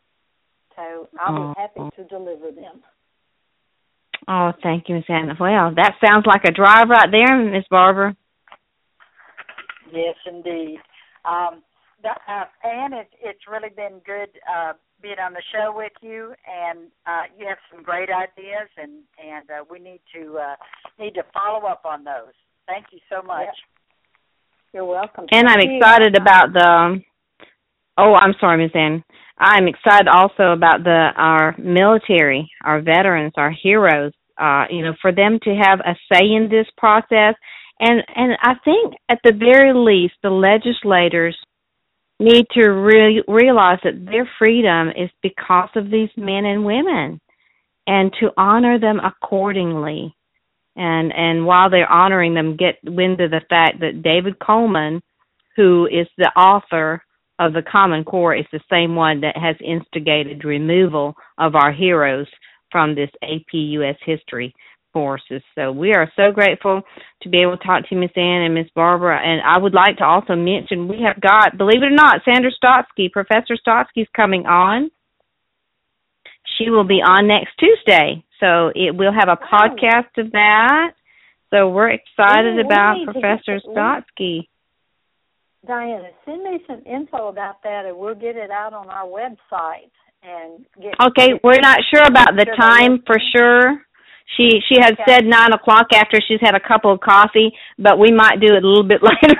So I'll be happy to deliver them. Oh, thank you, Miss Anna. Well, that sounds like a drive right there, Miss Barbara. Yes, indeed. Ann, it's really been good being on the show with you, and you have some great ideas, and we need to follow up on those. Thank you so much. Yep. You're welcome. And I'm excited about I'm sorry, Miss Ann. I'm excited also about our military, our veterans, our heroes, for them to have a say in this process. And I think at the very least, the legislators need to realize that their freedom is because of these men and women, and to honor them accordingly. And while they're honoring them, get wind of the fact that David Coleman, who is the author of the Common Core, is the same one that has instigated removal of our heroes from this AP U.S. history courses. So we are so grateful to be able to talk to Miss Ann and Miss Barbara. And I would like to also mention we have got, believe it or not, Sandra Stotsky, Professor Stotsky's coming on. She will be on next Tuesday. So we'll have a podcast of that. So we're excited about Professor Stotsky. Diana, send me some info about that, and we'll get it out on our website. Okay, we're not sure about the time for sure. She has said 9 o'clock after she's had a cup of coffee, but we might do it a little bit later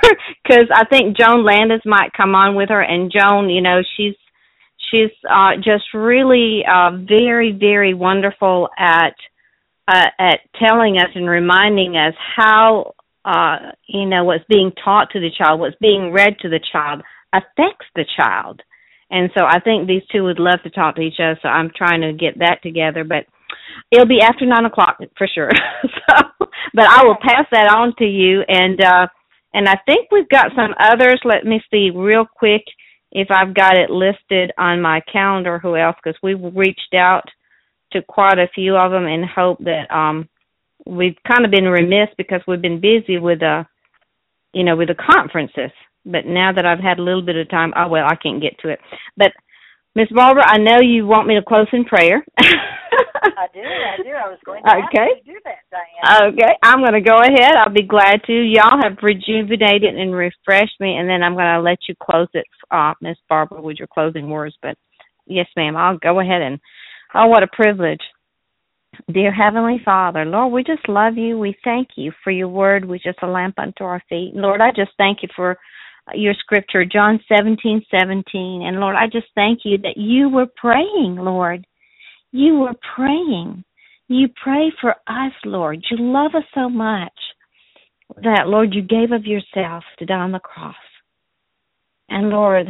because I think Joan Landis might come on with her. And Joan, you know, she's just really very, very wonderful at telling us and reminding us how, you know, what's being taught to the child, what's being read to the child affects the child. And so I think these two would love to talk to each other, so I'm trying to get that together. But it'll be after 9 o'clock for sure. But I will pass that on to you. And I think we've got some others. Let me see real quick if I've got it listed on my calendar, who else, because we've reached out to quite a few of them and hope that we've kind of been remiss because we've been busy with with the conferences. But now that I've had a little bit of time, I can't get to it. But Miss Barbara, I know you want me to close in prayer. I do. I was going to ask you to do that, Diana. Okay, I'm going to go ahead. I'll be glad to. Y'all have rejuvenated and refreshed me, and then I'm going to let you close it, Miss Barbara, with your closing words. But yes, ma'am, I'll go ahead and, what a privilege. Dear Heavenly Father, Lord, we just love you. We thank you for your word, which is a lamp unto our feet. Lord, I just thank you for your scripture, John 17:17. And Lord, I just thank you that you were praying, Lord. You were praying. You pray for us, Lord. You love us so much that, Lord, you gave of yourself to die on the cross. And Lord,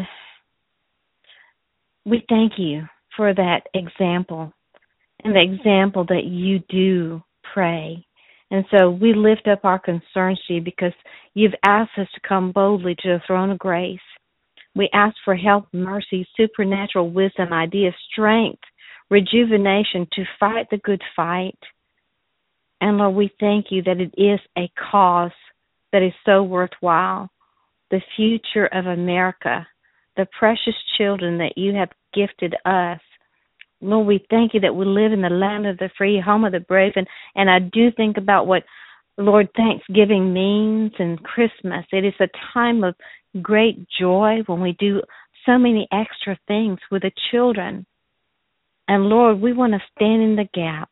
we thank you for that example and the example that you do pray. And so we lift up our concerns to you because you've asked us to come boldly to the throne of grace. We ask for help, mercy, supernatural wisdom, ideas, strength, rejuvenation to fight the good fight. And Lord, we thank you that it is a cause that is so worthwhile. The future of America, the precious children that you have gifted us. Lord, we thank you that we live in the land of the free, home of the brave. And I do think about what, Lord, Thanksgiving means and Christmas. It is a time of great joy when we do so many extra things with the children. And Lord, we want to stand in the gap.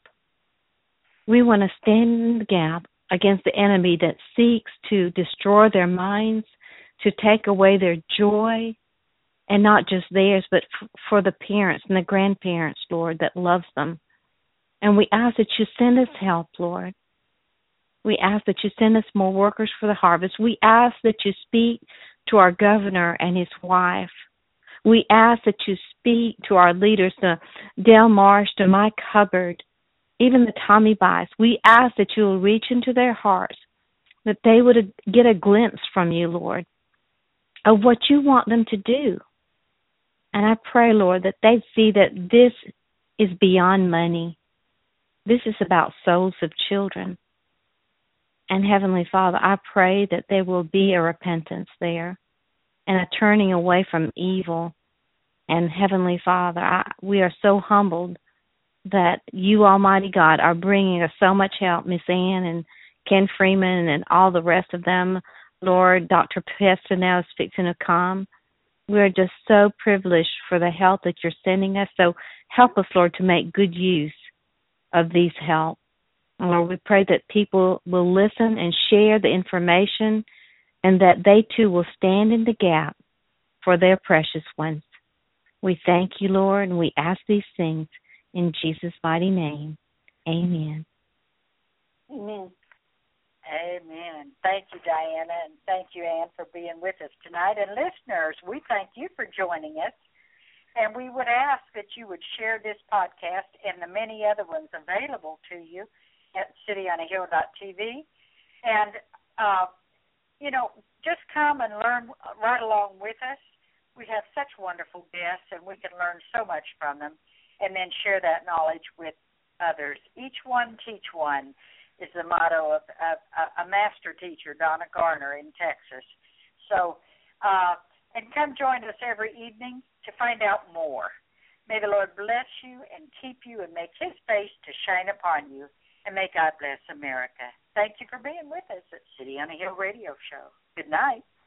We want to stand in the gap against the enemy that seeks to destroy their minds, to take away their joy, and not just theirs, but for the parents and the grandparents, Lord, that loves them. And we ask that you send us help, Lord. We ask that you send us more workers for the harvest. We ask that you speak to our governor and his wife. We ask that you speak to our leaders, to Del Marsh, to Mike Hubbard, even the Tommy Bice. We ask that you will reach into their hearts, that they would get a glimpse from you, Lord, of what you want them to do. And I pray, Lord, that they see that this is beyond money. This is about souls of children. And Heavenly Father, I pray that there will be a repentance there and a turning away from evil. And Heavenly Father, we are so humbled that you, Almighty God, are bringing us so much help. Miss Ann and Ken Freeman and all the rest of them. Lord, Dr. Pesta now is fixing to come. We are just so privileged for the help that you're sending us. So help us, Lord, to make good use of these help. And Lord, we pray that people will listen and share the information and that they too will stand in the gap for their precious ones. We thank you, Lord, and we ask these things in Jesus' mighty name. Amen. Amen. Amen. Thank you, Diana, and thank you, Ann, for being with us tonight. And listeners, we thank you for joining us. And we would ask that you would share this podcast and the many other ones available to you at cityonahill.tv. And, just come and learn right along with us. We have such wonderful guests, and we can learn so much from them, and then share that knowledge with others. Each one, teach one is the motto of a master teacher, Donna Garner in Texas. So, and come join us every evening to find out more. May the Lord bless you and keep you and make his face to shine upon you, and may God bless America. Thank you for being with us at City on a Hill Radio Show. Good night.